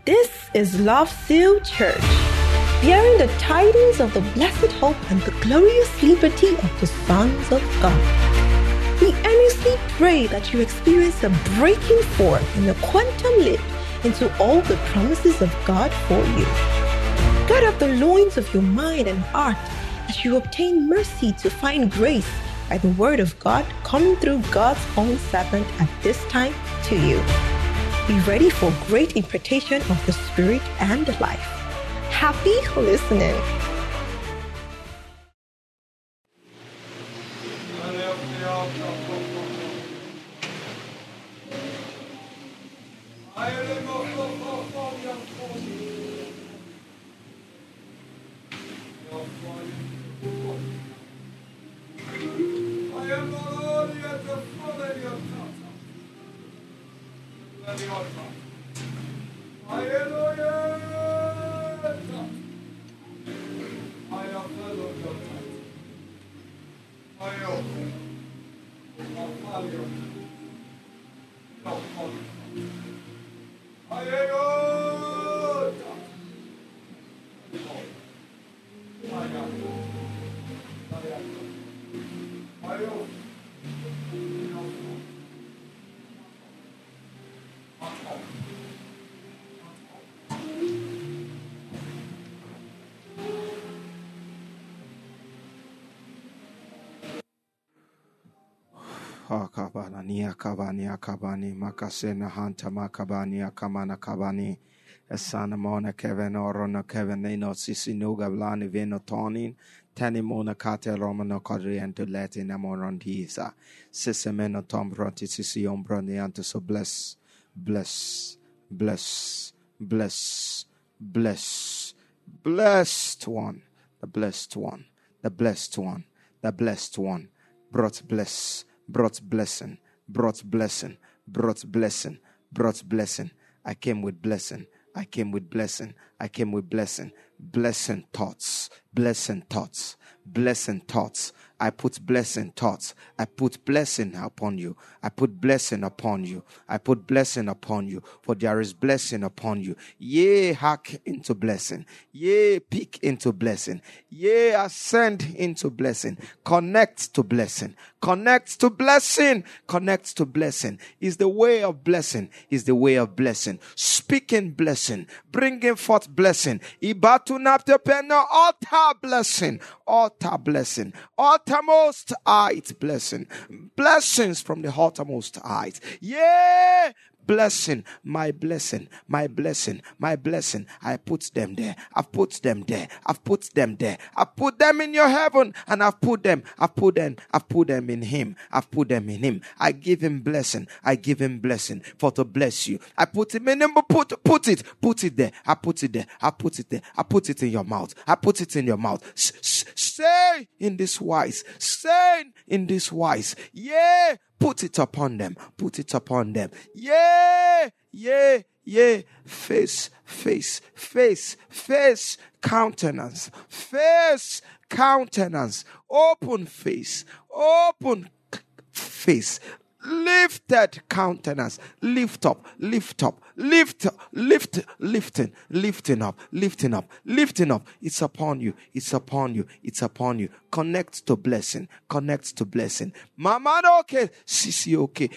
This is Love Seal Church, bearing the tidings of the blessed hope and the glorious liberty of the sons of God. We earnestly pray that you experience a breaking forth in the quantum leap into all the promises of God for you. Gird up the loins of your mind and heart as you obtain mercy to find grace by the word of God coming through God's own servant at this time to you. Be ready for great impartation of the Spirit and life. Happy listening. Kabani Makasena Hanta Makabani Akamana Kabani Esanamona Kevin Orona Kevin Nino Sisinuga Blani Veno Tonin Tanimona Kate Romano Kodri and to Latin Amorantisa Sisemeno Tom Bronti Sision Bronianto so bless blessed one, the blessed one, the blessed one, the blessed one, brought blessing. I came with blessing. Blessing thoughts. I put blessing thoughts. I put blessing upon you. For there is blessing upon you. Yea, hack into blessing. Yea, peek into blessing. Yea, ascend into blessing. Connect to blessing. Is the way of blessing. Speaking blessing. Bringing forth blessing. Altar blessing. Uttermost height blessing. Blessings from the uttermost height. Yeah. Blessing. I put them there. I've put them in your heaven, and I've put them in him. I give him blessing for to bless you. I put him in him, put it there. I put it in your mouth. Say in this wise. Yeah. Put it upon them. Yeah. Face. Countenance. Open face. Lifted countenance. Lifting up. It's upon you. Connect to blessing. Mama okay. Sisi okay.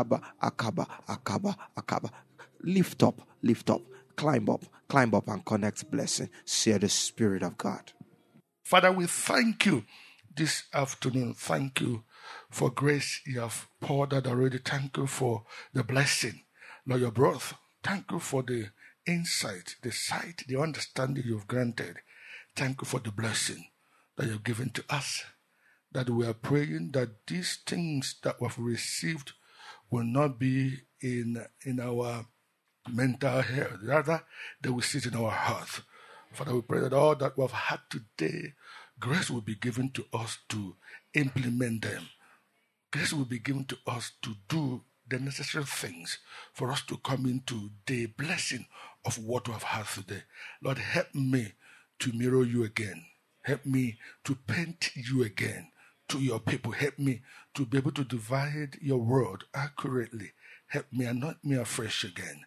Akaba. Lift up. Climb up and connect blessing. Share the Spirit of God. Father, we thank you this afternoon. Thank you for grace you have poured out already. Thank you for the blessing, Lord, your breath. Thank you for the insight, the sight, the understanding you've granted. Thank you for the blessing that you've given to us. That we are praying that these things that we've received will not be in our mental health. Rather, they will sit in our heart. Father, we pray that all that we've had today, grace will be given to us to implement them. Grace will be given to us to do the necessary things for us to come into the blessing of what we have had today. Lord, help me to mirror you again. Help me to paint you again to your people. Help me to be able to divide your word accurately. Help me, anoint me afresh again.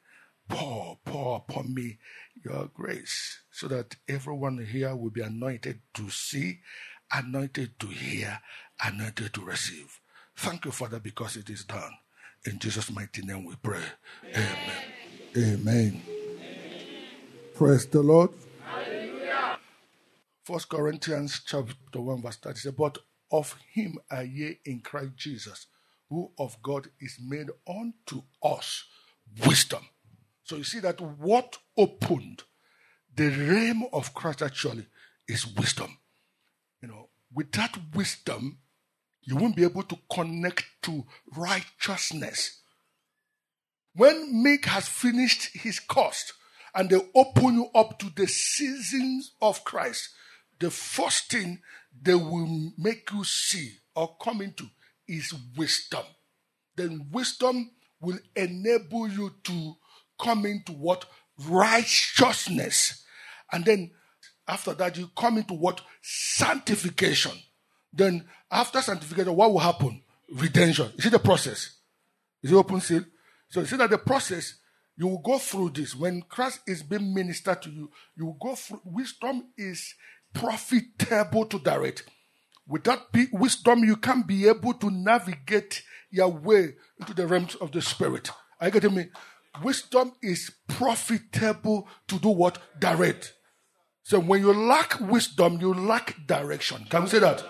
pour upon me your grace, so that everyone here will be anointed to see, anointed to hear, anointed to receive. Thank you, Father, because it is done. In Jesus' mighty name we pray. Amen. Amen. Praise the Lord. Hallelujah. 1 Corinthians chapter 1 verse 30 says, but of him are ye in Christ Jesus, who of God is made unto us wisdom. So you see that what opened the realm of Christ actually is wisdom. With that wisdom, you won't be able to connect to righteousness. When Mick has finished his course and they open you up to the seasons of Christ, the first thing they will make you see or come into is wisdom. Then wisdom will enable you to come into what? Righteousness. And then after that, you come into what? Sanctification. Then after sanctification, what will happen? Redemption. You see the process? Is it open seal? So you see that the process, you will go through this. When Christ is being ministered to you, you will go through. Wisdom is profitable to direct. Without wisdom, you can't be able to navigate your way into the realms of the spirit. Are you getting me? Wisdom is profitable to do what? Direct. So when you lack wisdom, you lack direction. Can we say that?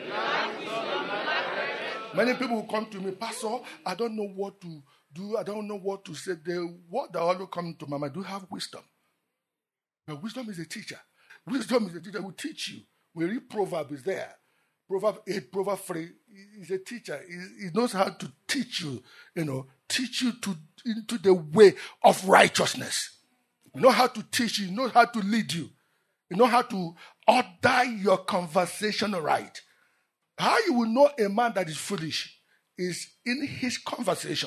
Many people will come to me, Pastor, I don't know what to do. I don't know what to say. The word that always comes to my mind, do you have wisdom? But wisdom is a teacher. Wisdom is a teacher who will teach you. We read Proverbs is there. Proverbs 8, Proverbs 3, he's a teacher. He knows how to teach you, teach you into the way of righteousness. You know how to teach you, know how to lead you. You know how to order your conversation right. How you will know a man that is foolish is in his conversation.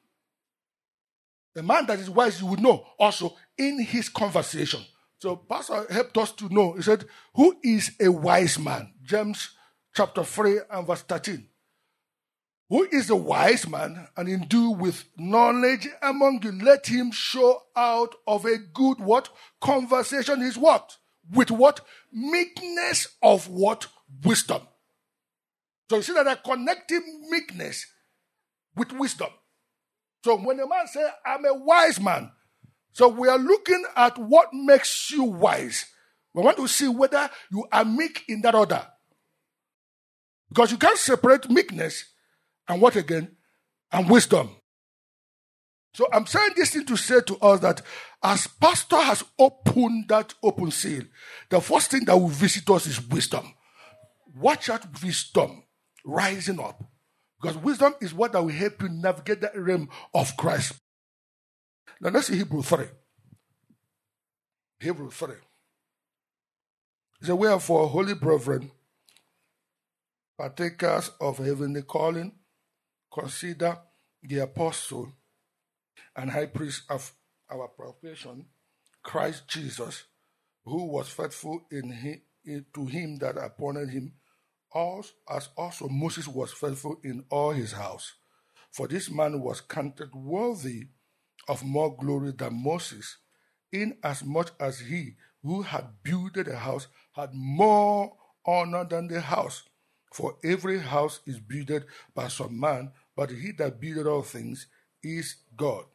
A man that is wise, you will know also in his conversation. So Pastor helped us to know. He said, who is a wise man? James chapter 3 and verse 13. Who is a wise man and endued with knowledge among you? Let him show out of a good what? Conversation is what? With what? Meekness of what? Wisdom. So you see that I'm connecting meekness with wisdom. So when a man says, I'm a wise man, so we are looking at what makes you wise. We want to see whether you are meek in that order. Because you can't separate meekness and what again? And wisdom. So I'm saying this thing to say to us that as pastor has opened that open seal, the first thing that will visit us is wisdom. Watch out wisdom rising up. Because wisdom is what that will help you navigate the realm of Christ. Now let's see Hebrew 3. Hebrew 3. It says, wherefore, holy brethren, partakers of heavenly calling, consider the apostle and high priest of our profession, Christ Jesus, who was faithful to him that appointed him, as also Moses was faithful in all his house. For this man was counted worthy of more glory than Moses, inasmuch as he who had builded a house had more honor than the house. For every house is builded by some man, but he that builded all things is God.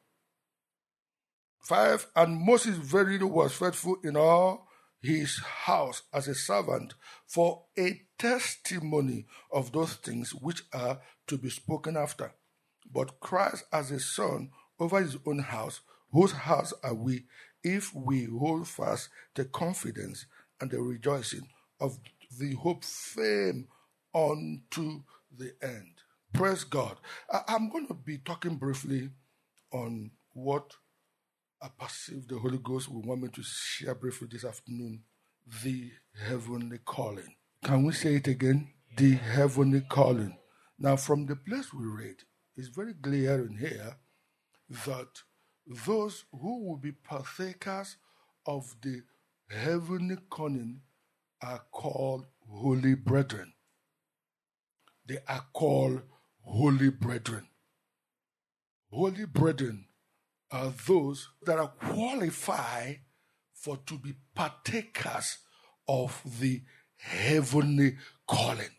5, and Moses verily was faithful in all his house as a servant for a testimony of those things which are to be spoken after. But Christ as a son over his own house, whose house are we, if we hold fast the confidence and the rejoicing of the hope firm unto the end. Praise God. I'm going to be talking briefly on what I perceive the Holy Ghost will want me to share briefly this afternoon. The heavenly calling. Can we say it again? The heavenly calling. Now, from the place we read, it's very clear in here that those who will be partakers of the heavenly calling are called holy brethren. They are called holy brethren. Holy brethren are those that are qualified for to be partakers of the heavenly calling.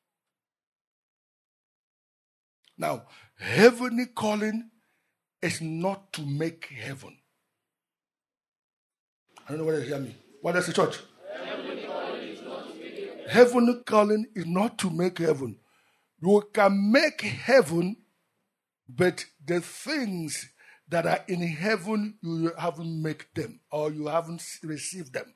Now, heavenly calling is not to make heaven. I don't know whether you hear me. What is the church? Heavenly calling is not to make heaven. You can make heaven, but the things that are in heaven, you haven't made them or you haven't received them.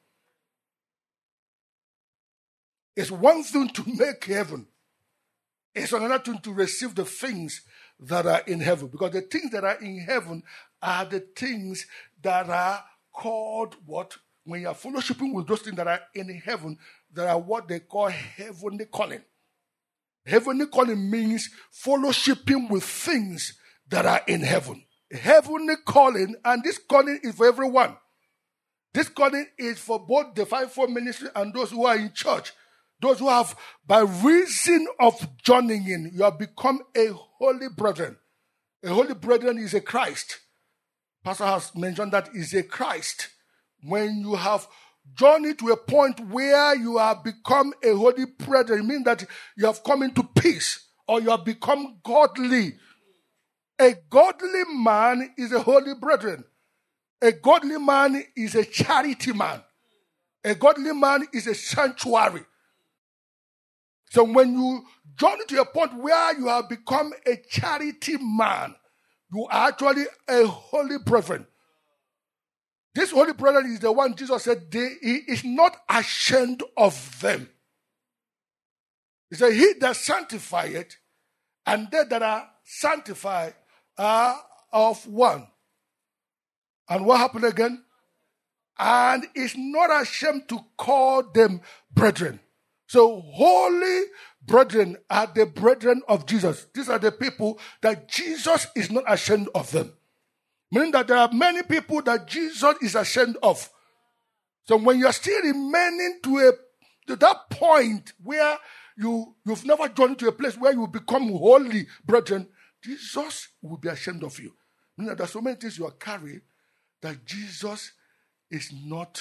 It's one thing to make heaven. It's another thing to receive the things that are in heaven. Because the things that are in heaven are the things that are called what? When you are fellowshipping with those things that are in heaven, that are what they call heavenly calling. Heavenly calling means fellowshipping with things that are in heaven. Heavenly calling, and this calling is for everyone. This calling is for both the fivefold ministry and those who are in church. Those who have, by reason of joining in, you have become a holy brethren. A holy brethren is a Christ. Pastor has mentioned that is a Christ. When you have journeyed to a point where you have become a holy brethren, it means that you have come into peace or you have become godly. A godly man is a holy brethren. A godly man is a charity man. A godly man is a sanctuary. So when you journey to a point where you have become a charity man, you are actually a holy brethren. This holy brethren is the one Jesus said he is not ashamed of them. He said, he that sanctifieth, and they that are sanctified are of one. And what happened again? And is not ashamed to call them brethren. So holy brethren are the brethren of Jesus. These are the people that Jesus is not ashamed of them. Meaning that there are many people that Jesus is ashamed of. So when you're still remaining to that point where you've never journeyed to a place where you become holy brethren, Jesus will be ashamed of you. Meaning that there are so many things you are carrying that Jesus is not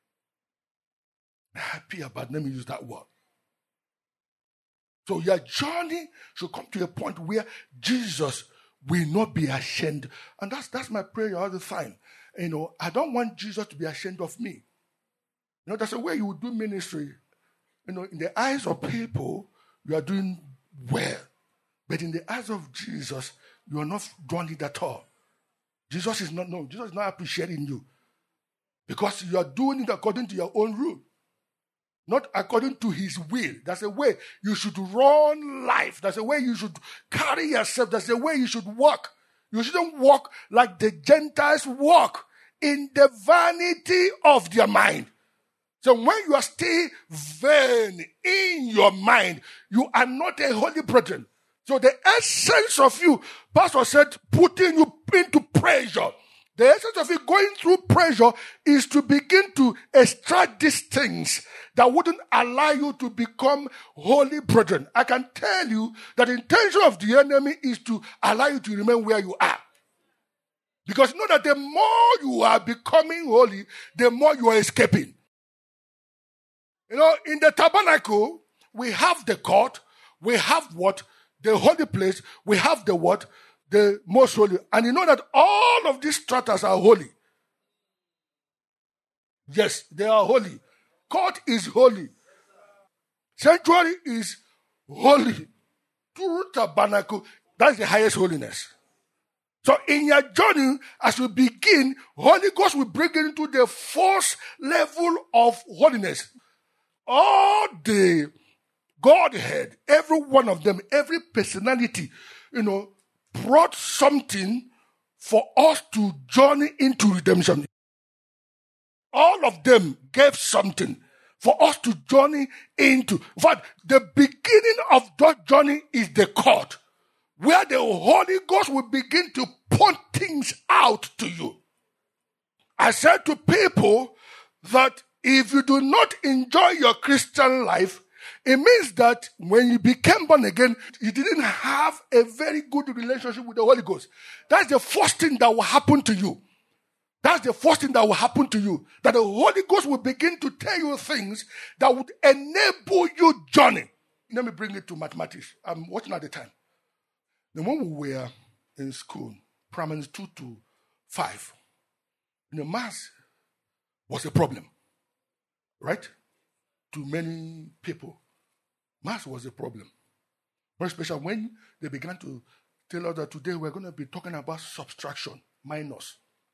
happy about. Let me use that word. So your journey should come to a point where Jesus will not be ashamed. And that's my prayer all the time. I don't want Jesus to be ashamed of me. That's the way you would do ministry. In the eyes of people, you are doing well. But in the eyes of Jesus, you are not doing it at all. Jesus is not appreciating you. Because you are doing it according to your own rule. Not according to his will. That's the way you should run life. That's the way you should carry yourself. That's the way you should walk. You shouldn't walk like the Gentiles walk, in the vanity of their mind. So when you are still vain in your mind, you are not a holy brethren. So the essence of you, Pastor said, putting you into pressure. The essence of it going through pressure is to begin to extract these things that wouldn't allow you to become holy brethren. I can tell you that the intention of the enemy is to allow you to remain where you are. Because you know that the more you are becoming holy, the more you are escaping. In the tabernacle, we have the court, we have what? The holy place, we have the what? The most holy. And you know that all of these stratas are holy. Yes, they are holy. Court is holy. Sanctuary is holy. True tabernacle, that's the highest holiness. So in your journey, as you begin, Holy Ghost will bring you into the first level of holiness. All the Godhead, every one of them, every personality, brought something for us to journey into redemption. All of them gave something for us to journey into. In fact, the beginning of that journey is the court, where the Holy Ghost will begin to point things out to you. I said to people that if you do not enjoy your Christian life, It means that when you became born again, you didn't have a very good relationship with the Holy Ghost. That's the first thing that will happen to you. That's the first thing that will happen to you. That the Holy Ghost will begin to tell you things that would enable you journey. Let me bring it to mathematics. I'm watching at the time. The when we were in school, primary 2 to 5, maths was a problem. Right? To many people. Maths was a problem. Very especially when they began to tell us that today we're going to be talking about subtraction, minus.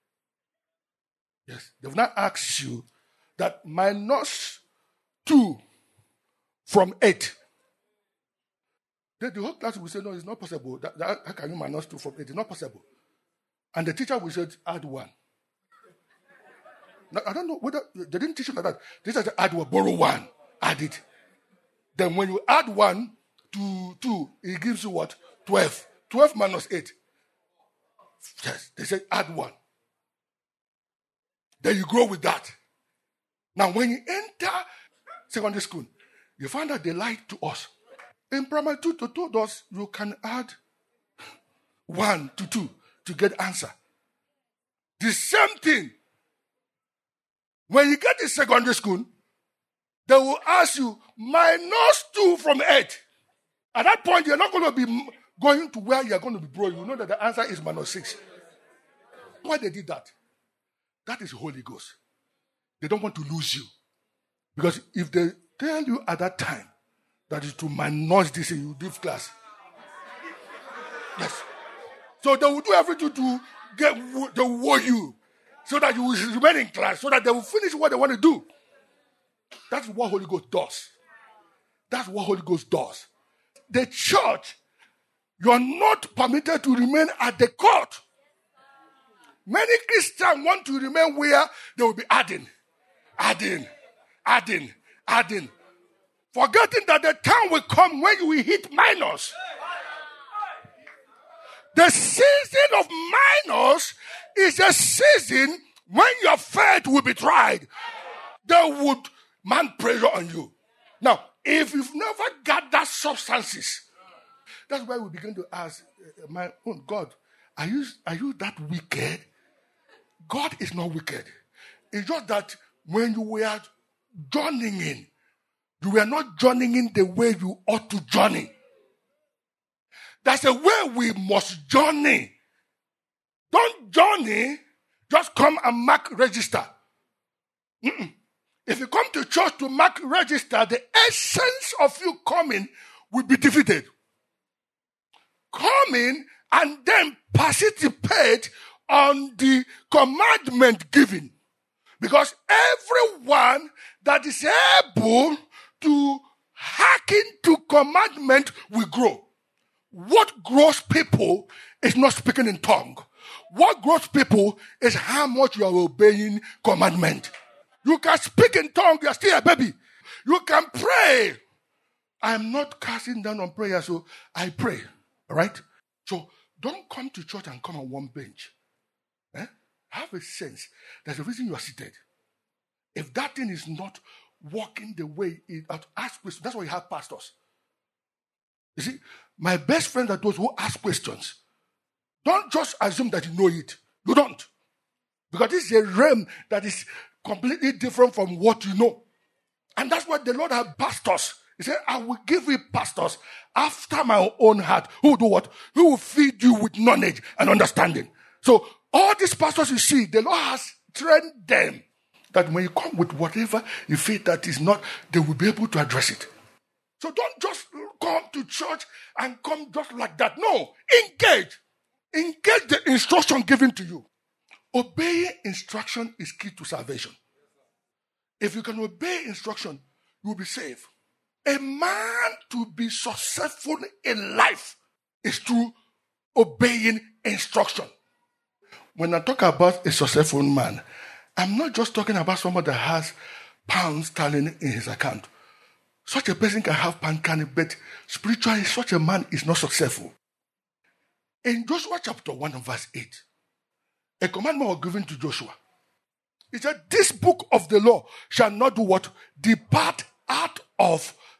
Yes. They've not asked you that minus 2 from 8. The whole class will say, no, it's not possible. How can you minus 2 from 8? It's not possible. And the teacher will say, add 1. Now, I don't know whether they didn't teach you like that. They said add 1, borrow 1, add it. Then when you add 1 to 2, it gives you what? 12. 12 minus 8. Yes, they said add 1. Then you grow with that. Now, when you enter secondary school, you find that they lied to us. In primary 2 to 2 doors, you can add 1 to 2 to get answer. The same thing. When you get to secondary school, they will ask you minus 2 from 8. At that point, you're not going to be going to where you're going to be broke. You know that the answer is minus 6. Why they did that? That is Holy Ghost. They don't want to lose you. Because if they tell you at that time that is to minus this and you leave class. Yes. So they will do everything to they will war you. So that you will remain in class. So that they will finish what they want to do. That's what Holy Ghost does. That's what Holy Ghost does. The church, you are not permitted to remain at the court. Many Christians want to remain where they will be adding. Forgetting that the time will come when you will hit minus. The season of minus is a season when your faith will be tried. They would mount pressure on you. Now, if you've never gathered substances, that's why we begin to ask, my own God, are you that wicked? God is not wicked. It's just that when you were journeying in, you were not journeying in the way you ought to journey. That's a way we must journey. Don't journey, just come and mark register. If you come to church to mark register, the essence of you coming will be defeated. Come in and then participate on the commandment given. Because everyone that is able to hearken to commandment will grow. What grows people is not speaking in tongue. What grows people is how much you are obeying commandment. You can speak in tongue, you are still a baby. You can pray. I'm not casting down on prayer, so I pray. All right? So don't come to church and come on one bench. Have a sense. There's a reason you are seated. If that thing is not working the way it ought to ask questions, that's why you have pastors. You see, my best friends are those who ask questions. Don't just assume that you know it. You don't. Because this is a realm that is completely different from what you know. And that's why the Lord has pastors. He said, I will give you pastors after my own heart. Who will do what? Who will feed you with knowledge and understanding. So all these pastors you see, the Lord has trained them that when you come with whatever you feel that is not, they will be able to address it. So don't just come to church and come just like that. No, engage. Engage the instruction given to you. Obeying instruction is key to salvation. If you can obey instruction, you will be saved. A man to be successful in life is through obeying instruction. When I talk about a successful man, I'm not just talking about someone that has pounds sterling in his account. Such a person can have pounds sterling, but spiritually, such a man is not successful. In Joshua chapter 1 and verse 8, a commandment was given to Joshua. He said, this book of the law shall not do what? Depart out of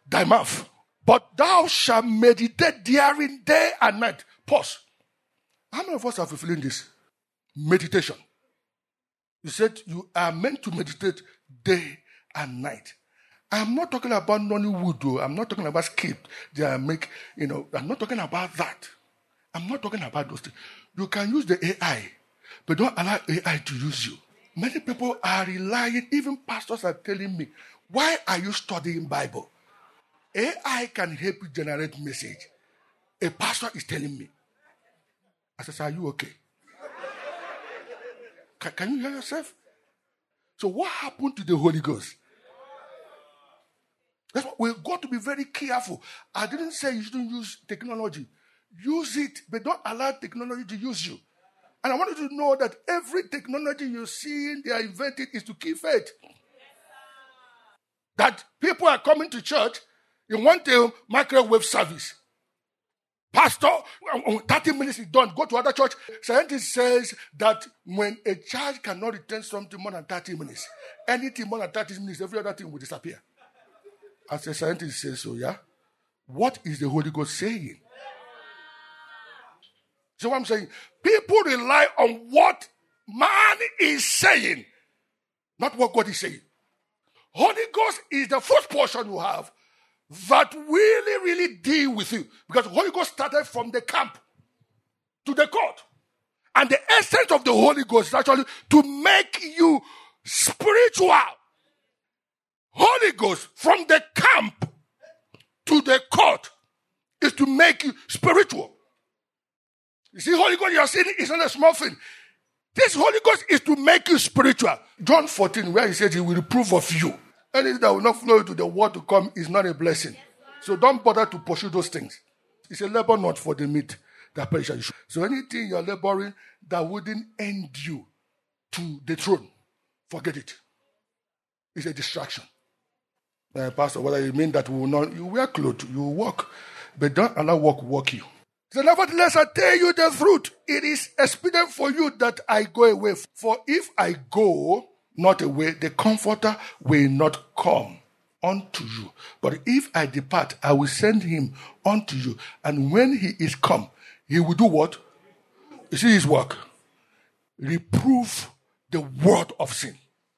thy mouth. But thou shalt meditate therein day and night. Pause. How many of us are fulfilling this? Meditation. You said you are meant to meditate day and night. I'm not talking about Nollywood, though. I'm not talking about script. I'm not talking about that. I'm not talking about those things. You can use the AI, but don't allow AI to use you. Many people are relying, even pastors are telling me, why are you studying Bible? AI can help you generate message. A pastor is telling me. I said, are you okay? Can you hear yourself? So what happened to the Holy Ghost? That's why we've got to be very careful. I didn't say you shouldn't use technology. Use it, but don't allow technology to use you. And I want you to know that every technology you're seeing they are invented is to keep faith. That people are coming to church, you want a microwave service. Pastor, 30 minutes is done. Go to other church. Scientist says that when a child cannot retain something more than 30 minutes, anything more than 30 minutes, every other thing will disappear. As a scientist says so, yeah? What is the Holy Ghost saying? So what I'm saying, people rely on what man is saying, not what God is saying. Holy Ghost is the first portion you have that really deal with you. Because Holy Ghost started from the camp to the court. And the essence of the Holy Ghost is actually to make you spiritual. Holy Ghost from the camp to the court is to make you spiritual. You see, Holy Ghost, you're saying it's not a small thing. This Holy Ghost is to make you spiritual. John 14, where he says he will reprove of you. Anything that will not flow into the world to come is not a blessing. So don't bother to pursue those things. It's a labor not for the meat that perishes. So anything you're laboring that wouldn't end you to the throne, forget it. It's a distraction. Pastor, what do you mean that you wear clothes, you walk, but don't allow walk you. So nevertheless, I tell you the truth. It is expedient for you that I go away. For if I go not away, the Comforter will not come unto you. But if I depart, I will send him unto you. And when he is come, he will do what? You see his work. Reprove the word of sin.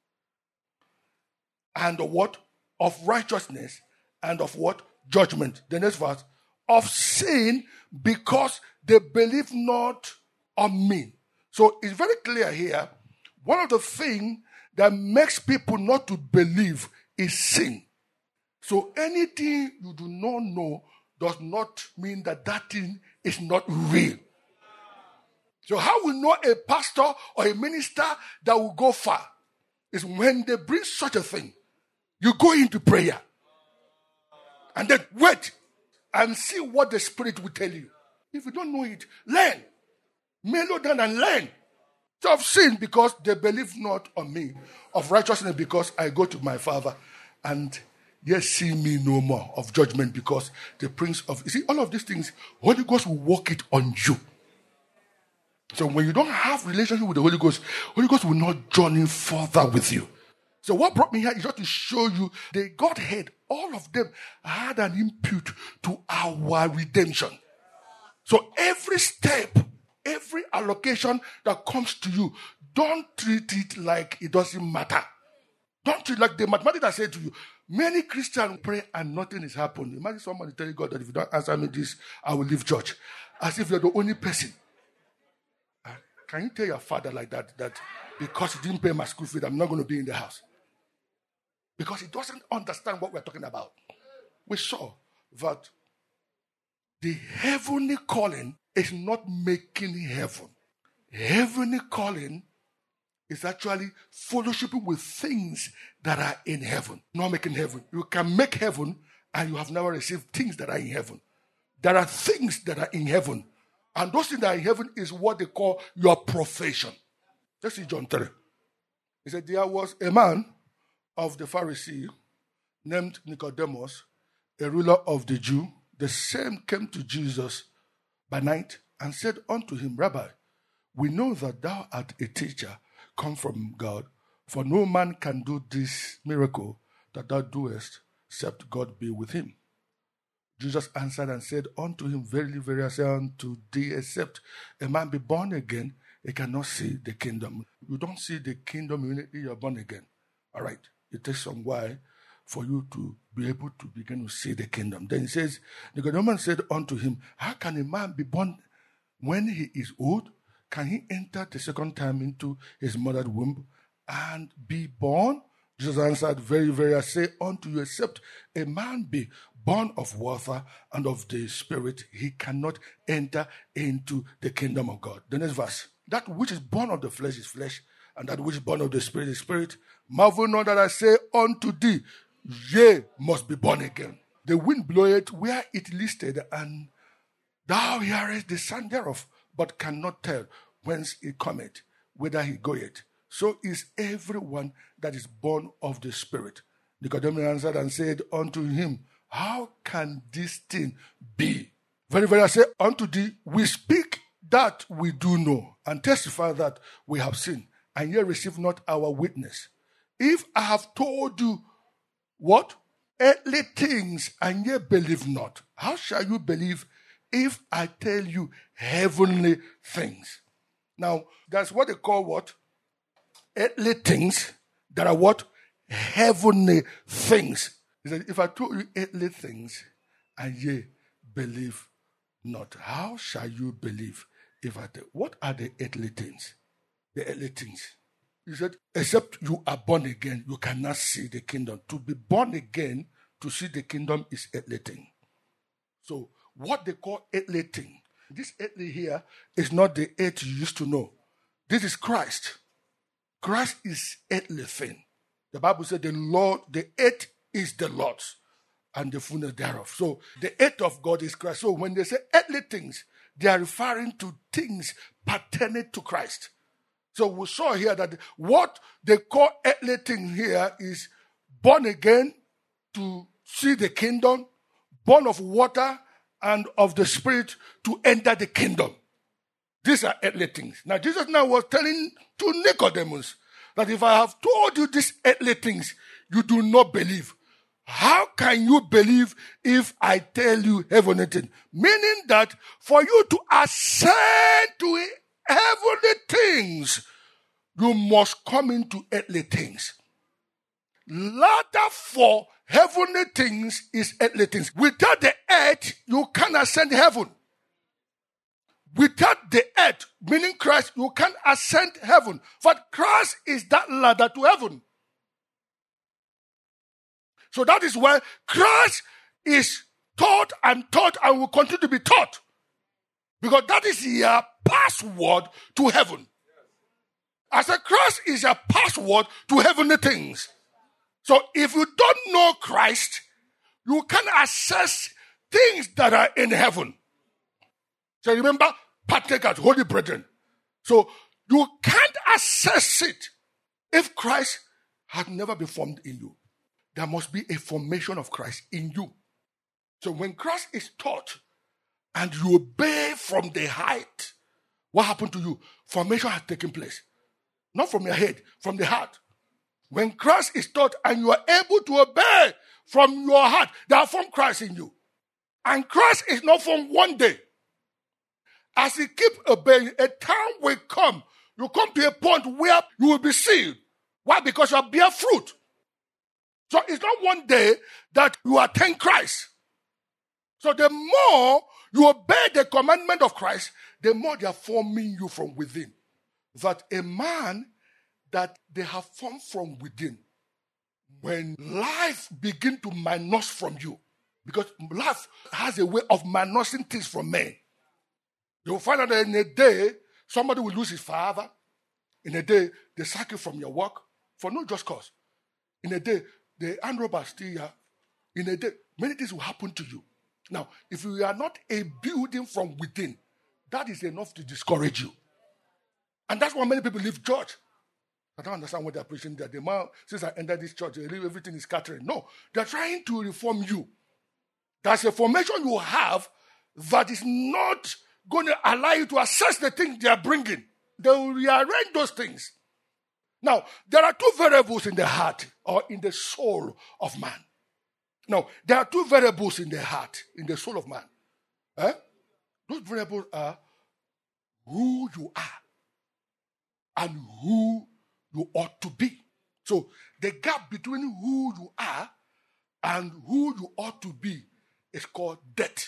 And the what? Of righteousness. And of what? Judgment. The next verse. Of sin, because they believe not on me. So it's very clear here. One of the things that makes people not to believe is sin. So anything you do not know does not mean that that thing is not real. So how we know a pastor or a minister that will go far is when they bring such a thing. You go into prayer and then wait and see what the Spirit will tell you. If you don't know it, learn. Mellow down and learn. So of sin because they believe not on me. Of righteousness because I go to my Father. And yet see me no more. Of judgment because the Prince of... You see, all of these things, Holy Ghost will work it on you. So when you don't have relationship with the Holy Ghost will not journey further with you. So what brought me here is just to show you the Godhead, all of them had an input to our redemption. So every step, every allocation that comes to you, don't treat it like it doesn't matter. Don't treat it like the mathematics I said to you. Many Christians pray and nothing is happening. Imagine somebody telling God that if you don't answer me this, I will leave church. As if you're the only person. Can you tell your father like that because he didn't pay my school fees, I'm not going to be in the house? Because he doesn't understand what we're talking about. We saw that the heavenly calling is not making heaven. Heavenly calling is actually fellowshipping with things that are in heaven, not making heaven. You can make heaven and you have never received things that are in heaven. There are things that are in heaven. And those things that are in heaven is what they call your profession. Let's see John 3. He said, there was a man of the Pharisee named Nicodemus, a ruler of the Jews. The same came to Jesus by night and said unto him, Rabbi, we know that thou art a teacher come from God, for no man can do this miracle that thou doest, except God be with him. Jesus answered and said unto him, Verily, verily, I say unto thee, except a man be born again, he cannot see the kingdom. You don't see the kingdom immediately you're born again. All right. It takes some while for you to be able to begin to see the kingdom. Then he says, Nicodemus said unto him, How can a man be born when he is old? Can he enter the second time into his mother's womb and be born? Jesus answered, Very, very, I say unto you, except a man be born of water and of the Spirit, he cannot enter into the kingdom of God. The next verse. That which is born of the flesh is flesh, and that which is born of the Spirit is spirit. Marvel not that I say unto thee, ye must be born again. The wind bloweth where it listed, and thou hearest the sound thereof, but cannot tell whence it cometh, whither he goeth. So is everyone that is born of the Spirit. Nicodemus answered and said unto him, How can this thing be? Very, very, I say unto thee, we speak that we do know, and testify that we have seen, and ye receive not our witness. If I have told you what? Earthly things, and ye believe not, how shall you believe if I tell you heavenly things? Now, that's what they call what? Earthly things that are what? Heavenly things. He said, if I told you earthly things, and ye believe not, how shall you believe if I tell? What are the earthly things? The earthly things. He said, except you are born again, you cannot see the kingdom. To be born again, to see the kingdom is earthly thing. So, what they call earthly thing, this earthly here is not the earth you used to know. This is Christ. Christ is earthly thing. The Bible said the earth is the Lord's, and the fullness thereof. So, the earth of God is Christ. So, when they say earthly things, they are referring to things pertaining to Christ. So we saw here that what they call earthly thing here is born again to see the kingdom, born of water and of the Spirit to enter the kingdom. These are earthly things. Now Jesus now was telling to Nicodemus that if I have told you these earthly things, you do not believe. How can you believe if I tell you heavenly things? Meaning that for you to ascend to heavenly things, you must come into earthly things. Ladder for heavenly things is earthly things. Without the earth, you can't ascend heaven. Without the earth, meaning Christ, you can't ascend heaven. But Christ is that ladder to heaven. So that is why Christ is taught and will continue to be taught. Because that is your password to heaven. I said Christ is your password to heavenly things. So if you don't know Christ, you can access things that are in heaven. So remember, partakers, holy brethren. So you can't access it if Christ has never been formed in you. There must be a formation of Christ in you. So when Christ is taught and you obey from the height, what happened to you? Formation has taken place. Not from your head, from the heart. When Christ is taught and you are able to obey from your heart, they are from Christ in you. And Christ is not from one day. As you keep obeying, a time will come. You come to a point where you will be sealed. Why? Because you bear fruit. So it's not one day that you attain Christ. So the more you obey the commandment of Christ, the more they are forming you from within. That a man that they have formed from within, when life begin to minus from you, because life has a way of minusing things from men. You will find out that in a day, somebody will lose his father. In a day, they sack you from your work for no just cause. In a day, the armed robbers steal you. In a day, many things will happen to you. Now, if you are not a building from within, that is enough to discourage you. And that's why many people leave church. I don't understand what they're preaching there. The man, since I entered this church, everything is scattering. No, they're trying to reform you. There's a formation you have that is not going to allow you to assess the things they are bringing. They will rearrange those things. Now, there are two variables in the heart or in the soul of man. Now, there are two variables in the heart, in the soul of man. Those variables are who you are and who you ought to be. So, the gap between who you are and who you ought to be is called death.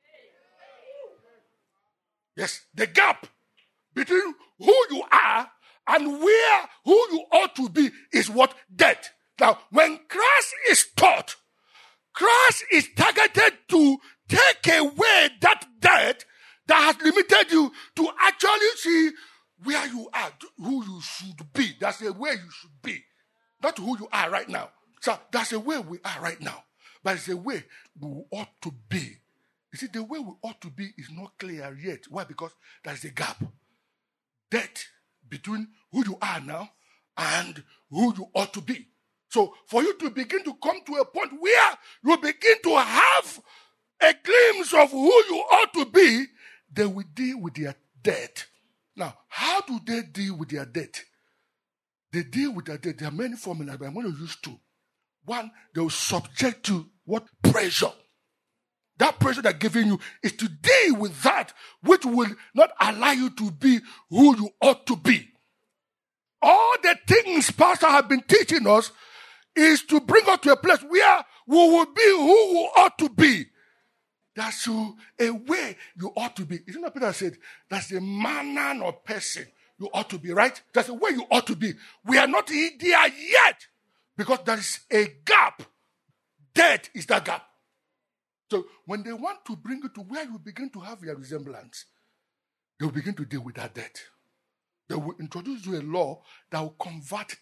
Yes, the gap between who you are and who you ought to be is what? Death. Now, when Christ is taught, Christ is targeted to take away that death that has limited you to actually see where you are, who you should be. That's the way you should be, not who you are right now. So that's the way we are right now, but it's the way we ought to be. You see, the way we ought to be is not clear yet. Why? Because there's a gap. Death between who you are now and who you ought to be. So for you to begin to come to a point where you begin to have a glimpse of who you ought to be, they will deal with their death. Now, how do they deal with their death? They deal with their death. There are many formulas, but I'm going to use two. One, they will subject to what? Pressure. That pressure they're giving you is to deal with that which will not allow you to be who you ought to be. All the things Pastor have been teaching us is to bring us to a place where we will be who we ought to be. That's a way you ought to be. Isn't that Peter said? That's the manner of person you ought to be, right? That's the way you ought to be. We are not there yet because there is a gap. Death is that gap. So when they want to bring you to where you begin to have your resemblance, they will begin to deal with that death. They will introduce you a law that will convert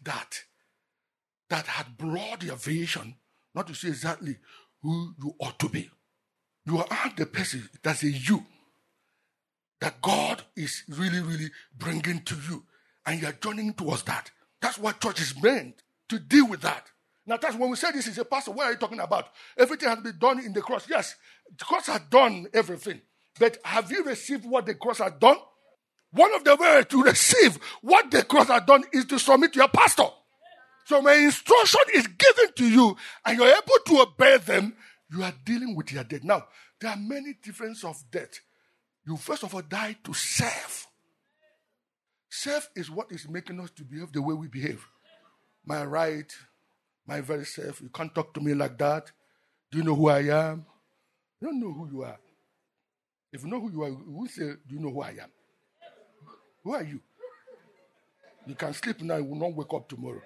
that had blurred your vision, not to see exactly who you ought to be. You are the person, that's a you, that God is really, really bringing to you. And you're journeying towards that. That's what church is meant, to deal with that. Now, that's when we say this is a pastor, what are you talking about? Everything has been done in the cross. Yes, the cross has done everything. But have you received what the cross has done? One of the ways to receive what the cross has done is to submit to your pastor. So when instruction is given to you and you're able to obey them, you are dealing with your death. Now, there are many differences of death. You first of all die to self. Self is what is making us to behave the way we behave. My right, my very self. You can't talk to me like that. Do you know who I am? You don't know who you are. If you know who you are, we say, do you know who I am? Who are you? You can sleep now, you will not wake up tomorrow.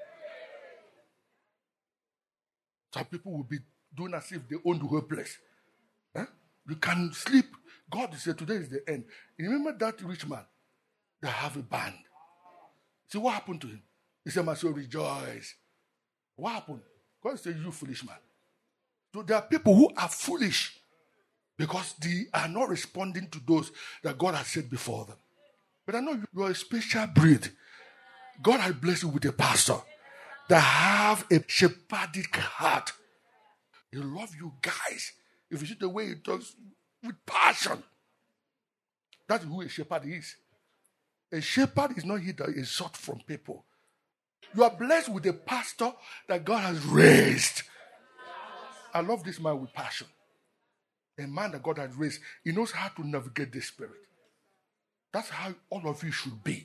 Some people will be doing as if they own the whole place. Huh? You can sleep. God said, today is the end. You remember that rich man that have a band? See what happened to him? He said, my soul rejoice. What happened? God said, you foolish man. So there are people who are foolish because they are not responding to those that God has said before them. But I know you are a special breed. God has blessed you with a pastor that have a shepherdic heart. He loves you guys. If you see the way he talks with passion, that's who a shepherd is. A shepherd is not he that is sought from people. You are blessed with a pastor that God has raised. I love this man with passion. A man that God has raised. He knows how to navigate the spirit. That's how all of you should be.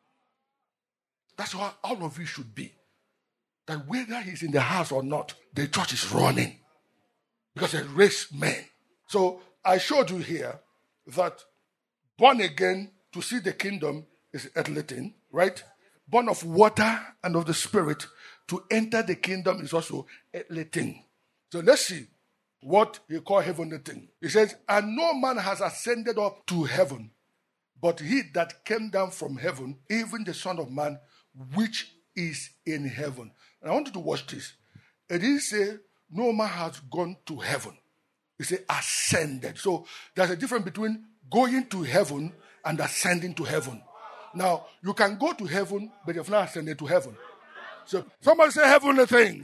That's how all of you should be. That whether he's in the house or not, the church is running. Because they raised men. So I showed you here that born again to see the kingdom is earthly thing, right? Born of water and of the spirit to enter the kingdom is also earthly thing. So let's see what he called heavenly thing. He says, and no man has ascended up to heaven, but he that came down from heaven, even the Son of Man, which is in heaven. And I want you to watch this. It didn't say no man has gone to heaven. It said ascended. So there's a difference between going to heaven and ascending to heaven. Now, you can go to heaven, but you've not ascended to heaven. So somebody say heavenly things.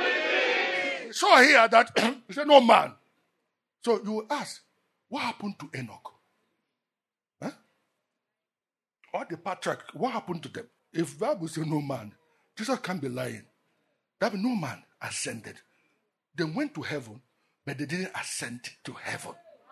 So here that he said no man. So you will ask, what happened to Enoch? Huh? Or the patriarch, what happened to them? If Bible says no man, Jesus can't be lying. That means no man ascended. They went to heaven, but they didn't ascend to heaven.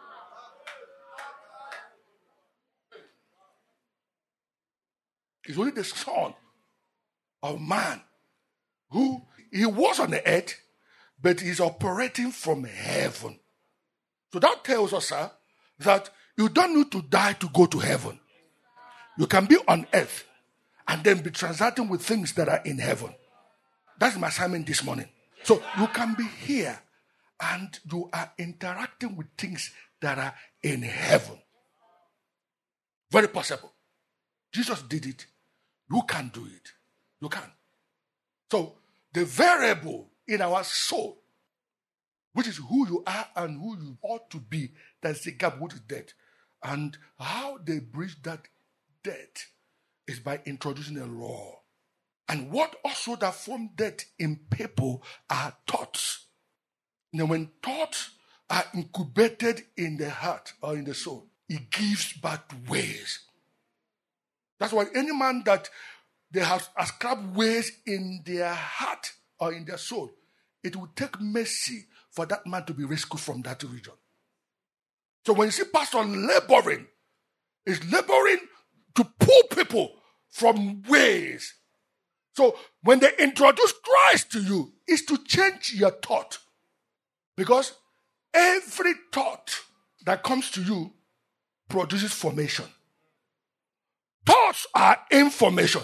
It's only the Son of Man who he was on the earth, but he's operating from heaven. So that tells us, sir, that you don't need to die to go to heaven. You can be on earth and then be transacting with things that are in heaven. That's my assignment this morning. So you can be here and you are interacting with things that are in heaven. Very possible. Jesus did it. You can do it. You can. So the variable in our soul, which is who you are and who you ought to be, that's the gap, which is death. And how they bridge that death is by introducing a law. And what also that form death in people are thoughts. Now, when thoughts are incubated in the heart or in the soul, it gives back ways. That's why any man that they have ascribed ways in their heart or in their soul, it will take mercy for that man to be rescued from that region. So when you see pastor laboring, is laboring to pull people from ways. So when they introduce Christ to you, it's to change your thought. Because every thought that comes to you produces formation. Thoughts are information.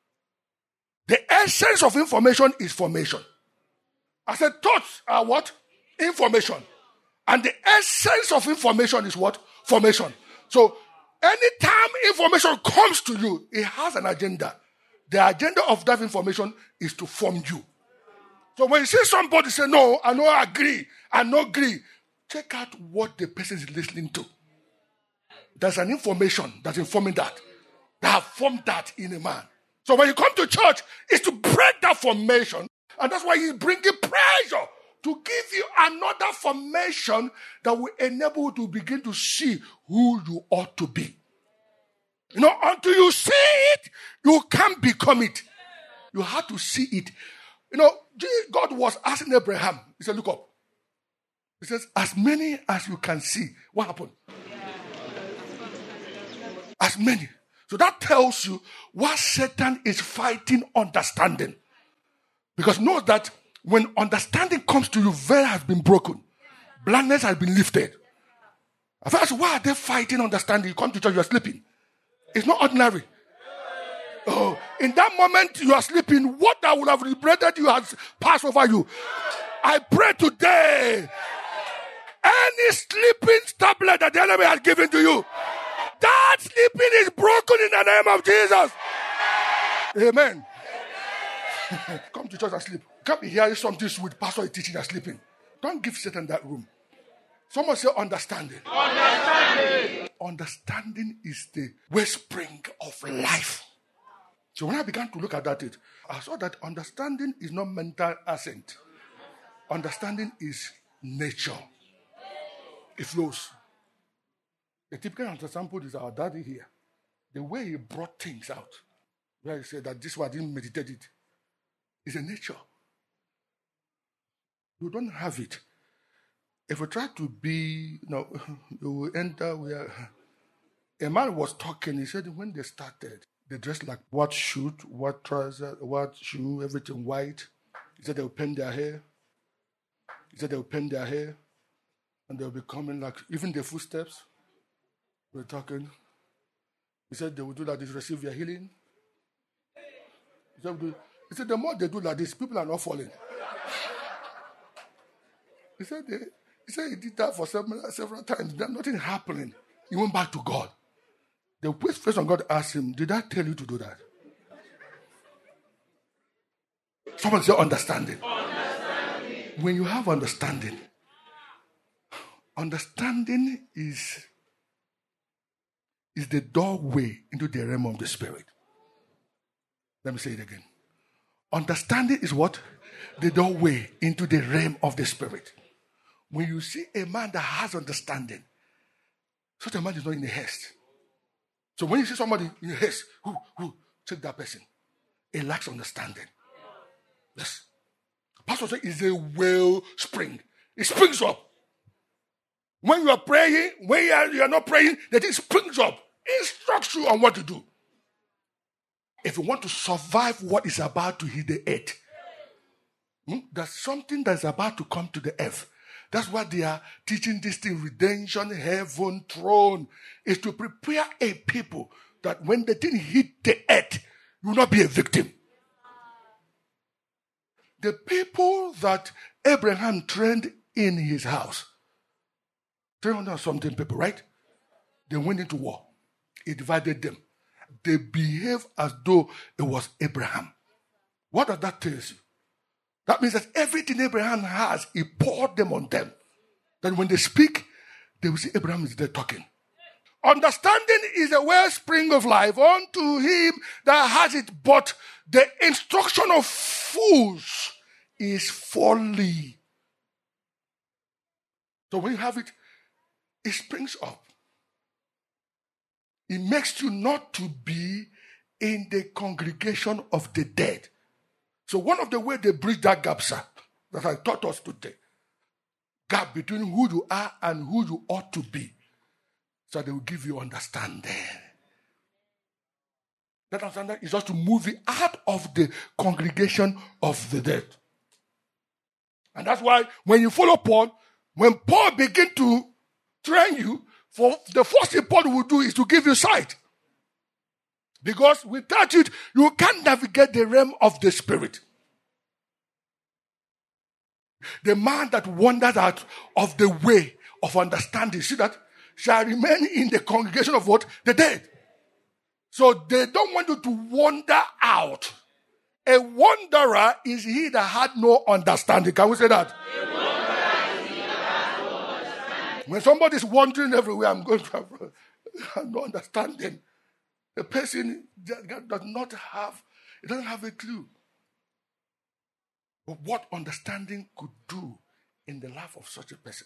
The essence of information is formation. I said thoughts are what? Information. And the essence of information is what? Formation. So anytime information comes to you, it has an agenda. The agenda of that information is to form you. So when you see somebody say, no, I don't agree, I don't agree, check out what the person is listening to. There's an information that's informing that. They have formed that in a man. So when you come to church, it's to break that formation. And that's why he's bringing pressure to give you another formation that will enable you to begin to see who you ought to be. You know, until you see it, you can't become it. You have to see it. You know, God was asking Abraham, he said, look up. He says, as many as you can see. What happened? As many. So that tells you what Satan is fighting understanding. Because note that when understanding comes to you, veil has been broken. Blindness has been lifted. I asked, why are they fighting understanding? You come to church, you are sleeping. It's not ordinary. Oh, in that moment you are sleeping, what that would have liberated you has passed over you. I pray today, any sleeping tablet that the enemy has given to you, that sleeping is broken in the name of Jesus. Amen. Come to church and sleep. Come hear something with pastor teaching and sleeping. Don't give Satan that room. Someone say understanding. Understanding is the wellspring of life. So when I began to look at that, I saw that understanding is not mental assent. Understanding is nature. It flows. The typical example is our daddy here. The way he brought things out, where he said that this one didn't meditate it, is a nature. You don't have it. If you try to be, you will enter where a man was talking. He said when they started, they dressed like what shoot, what trouser, what shoe, everything white. He said they will paint their hair. And they'll be coming like, even the footsteps. We're talking. He said they will do like this, receive their healing. He said the more they do like this, people are not falling. He said he did that for several times. There's nothing happening. He went back to God. The person God asked him, did I tell you to do that? Someone say understanding. When you have understanding is the doorway into the realm of the spirit. Let me say it again. Understanding is what? The doorway into the realm of the spirit. When you see a man that has understanding, such a man is not in a haste. So when you see somebody in a haste, check that person. It lacks understanding. Yes. Pastor said it's a wellspring. It springs up. When you are praying, when you are not praying, the thing springs up. It instructs you on what to do. If you want to survive what is about to hit the earth, there's something that's about to come to the earth. That's why they are teaching this thing, redemption, heaven, throne, is to prepare a people that when the thing hit the earth, you will not be a victim. The people that Abraham trained in his house, 300 something people, right? They went into war. He divided them. They behave as though it was Abraham. What does that tell you? That means that everything Abraham has, he poured them on them. Then when they speak, they will see Abraham is there talking. Understanding is a wellspring of life unto him that has it, but the instruction of fools is folly. So when you have it, it springs up. It makes you not to be in the congregation of the dead. So one of the ways they bridge that gap, sir, that I taught us today, gap between who you are and who you ought to be, so they will give you understanding. That understanding is just to move you out of the congregation of the dead. And that's why when you follow Paul, when Paul begins to train you, for the first thing Paul will do is to give you sight. Because without it, you can't navigate the realm of the spirit. The man that wanders out of the way of understanding, see that, shall remain in the congregation of what? The dead. So they don't want you to wander out. A wanderer is he that had no understanding. Can we say that? When somebody is wandering everywhere, I'm going to have no understanding. The person doesn't have a clue. But what understanding could do in the life of such a person.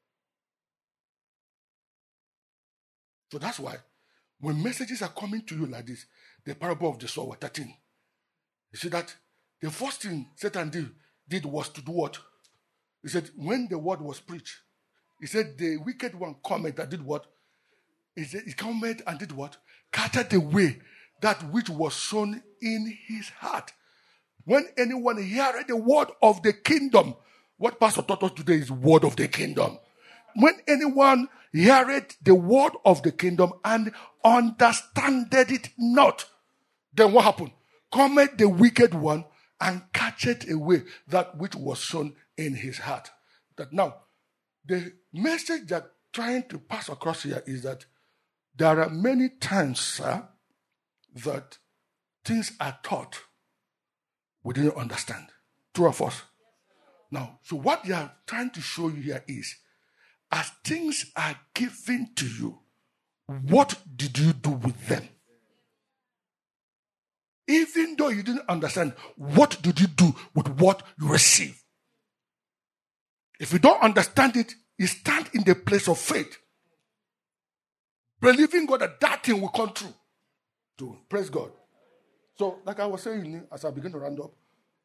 So that's why when messages are coming to you like this, the parable of the sower 13, you see that the first thing Satan did was to do what? He said, when the word was preached, he said the wicked one comment and did what? He said he comment and did what? Scattered away that which was sown in his heart. When anyone heareth the word of the kingdom, what Pastor taught us today is word of the kingdom. When anyone heareth the word of the kingdom and understandeth it not, then what happened? Cometh the wicked one and catcheth away that which was sown in his heart. That now, the message that trying to pass across here is that there are many times, sir, that things are taught we didn't understand. True of us. Now, so what they are trying to show you here is, as things are given to you, what did you do with them? Even though you didn't understand, what did you do with what you received? If you don't understand it, you stand in the place of faith, believing God that thing will come true. So, praise God. So, like I was saying as I begin to round up,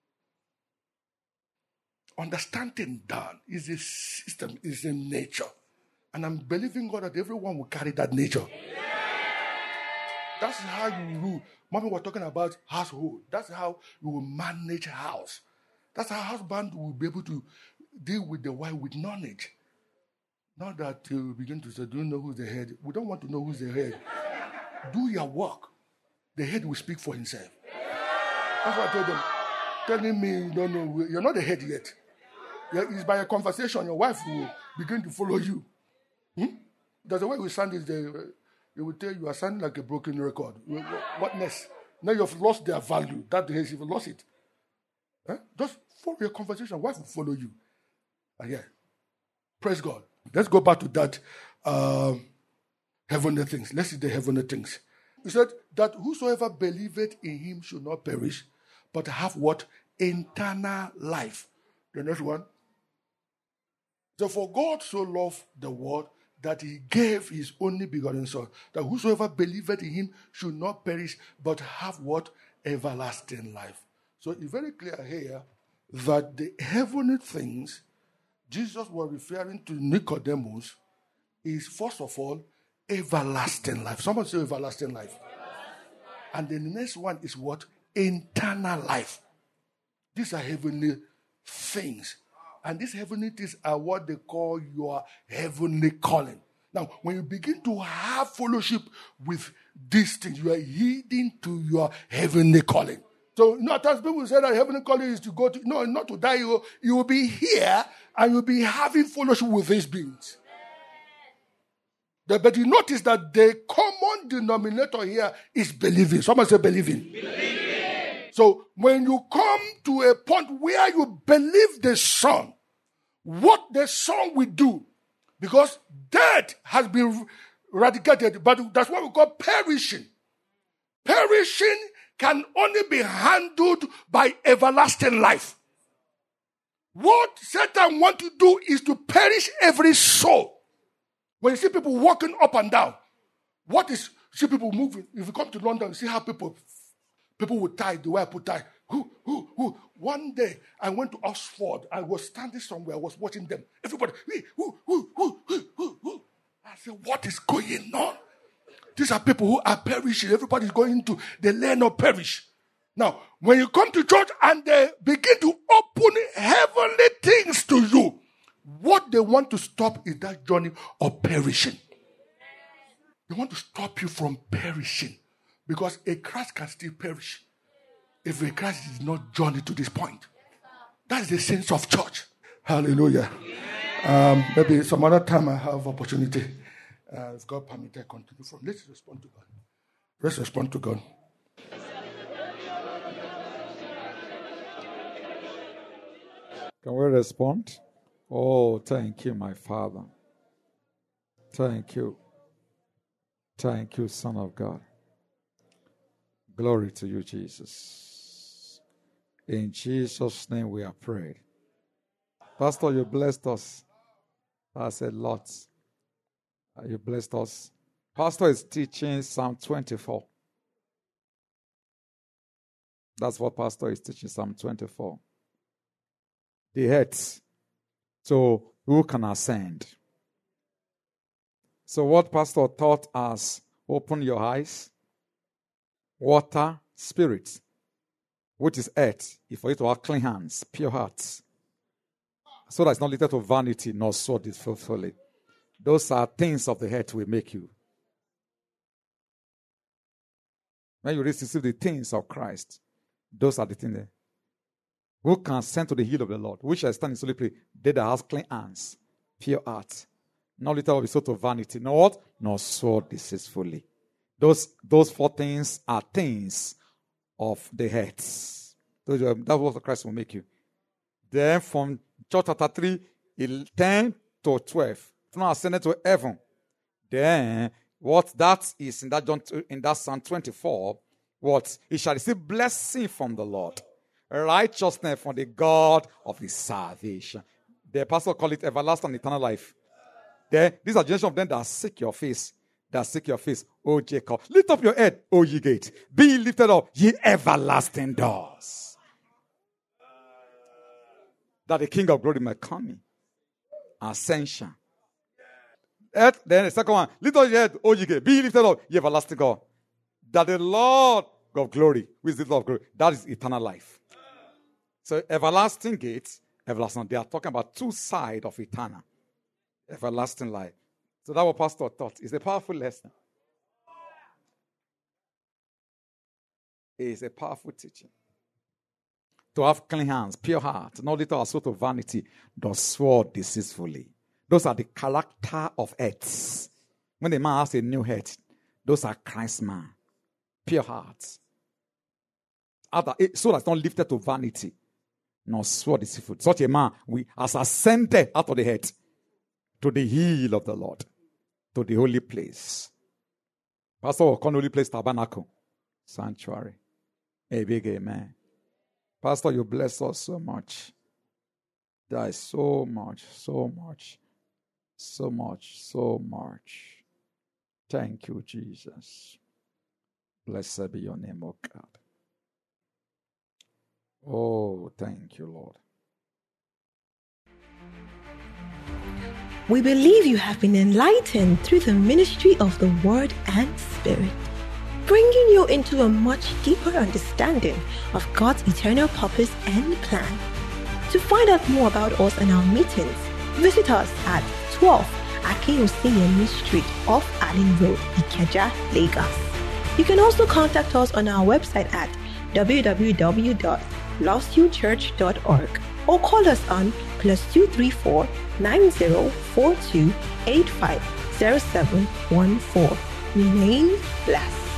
understanding that is a system, is a nature. And I'm believing God that everyone will carry that nature. Yeah. That's how you rule. Mommy was talking about household. That's how you will manage house. That's how husband will be able to deal with the wife with knowledge. Not that you begin to say, do you know who's the head? We don't want to know who's the head. Do your work. The head will speak for himself. That's what I told them. Telling me, no, you're not the head yet. It's by a conversation, your wife will begin to follow you. That's the way we sound is they will tell you are sounding like a broken record. What next? Now you've lost their value. That is, you've lost it. Just follow your conversation. Wife will follow you. Yeah. Praise God. Let's go back to that heavenly things. Let's see the heavenly things. He said that whosoever believeth in him should not perish, but have what? Eternal life. The next one. So for God so loved the world that he gave his only begotten son, that whosoever believeth in him should not perish, but have what? Everlasting life. So it's very clear here that the heavenly things Jesus was referring to Nicodemus is, first of all, everlasting life. Someone say everlasting life. And then the next one is what? Eternal life. These are heavenly things. And these heavenly things are what they call your heavenly calling. Now, when you begin to have fellowship with these things, you are yielding to your heavenly calling. So, at times people say that heavenly calling is to go to, no, not to die. You will be here and you'll be having fellowship with these beings. But you notice that the common denominator here is believing. Someone say believing. Believing. So when you come to a point where you believe the Son, what the Son will do, because death has been eradicated, but that's what we call perishing. Perishing can only be handled by everlasting life. What Satan wants to do is to perish every soul. When you see people walking up and down, see people moving? If you come to London, you see how people would tie, the way I put tie. One day, I went to Oxford. I was standing somewhere. I was watching them. Everybody, I said, what is going on? These are people who are perishing. Everybody's going to the land of perish. Now, when you come to church and they begin to open heavenly things to you, what they want to stop is that journey of perishing. They want to stop you from perishing. Because a Christ can still perish if a Christ did not journey to this point. That's the sense of church. Hallelujah. Maybe some other time I have opportunity. If God permits, I continue from. Let's respond to God. Let's respond to God. Can we respond? Oh, thank you, my Father. Thank you. Thank you, Son of God. Glory to you, Jesus. In Jesus' name we are prayed. Pastor, you blessed us. That's a lot. You blessed us. Pastor is teaching Psalm 24. That's what Pastor is teaching, Psalm 24. The heads. So who can ascend? So what Pastor taught us, open your eyes, water, spirit, which is earth, if for you to have clean hands, pure hearts. So that it's not limited to vanity, nor so deceitfully. Those are things of the heart will make you. When you receive the things of Christ, those are the things there. Who can send to the hill of the Lord? Which shall stand in solitary place? They that have clean hands, pure heart. Not little of the sort of vanity. Nor what? Nor so deceitfully. Those four things are things of the heart. That's what Christ will make you. Then from chapter 3, 10 to 12. Now ascended to heaven. Then what that is in that Psalm 24, what? He shall receive blessing from the Lord. Righteousness from the God of his salvation. The apostle call it everlasting and eternal life. Then these are generation of them that seek your face. That seek your face, O Jacob. Lift up your head, O ye gate. Be lifted up, ye everlasting doors. That the King of glory might come in. Ascension. Then the second one, lift up your head, O ye gate. Be lifted up, ye everlasting God. That the Lord of glory, who is the Lord of glory, that is eternal life. So everlasting gates, everlasting. They are talking about two sides of eternal. Everlasting life. So that what Pastor taught is a powerful lesson. It is a powerful teaching. To have clean hands, pure heart, not little a sort of vanity, does swore deceitfully. Those are the character of heads. When a man has a new head, those are Christ's man. Pure hearts. So that's not lifted to vanity, nor swore deceitfully. Such a man has ascended out of the head to the hill of the Lord, to the holy place. Pastor will call holy place tabernacle, sanctuary. A big amen. Pastor, you bless us so much. There is so much, so much, so much, so much. Thank you, Jesus. Blessed be your name, O God. Oh, thank you, Lord. We believe you have been enlightened through the ministry of the Word and Spirit, bringing you into a much deeper understanding of God's eternal purpose and plan. To find out more about us and our meetings, visit us at 12 Akinosiemi Street off Allen Road, Ikeja, Lagos. You can also contact us on our website at www.lostviewchurch.org or call us on +234 9042 850714. Remain blessed.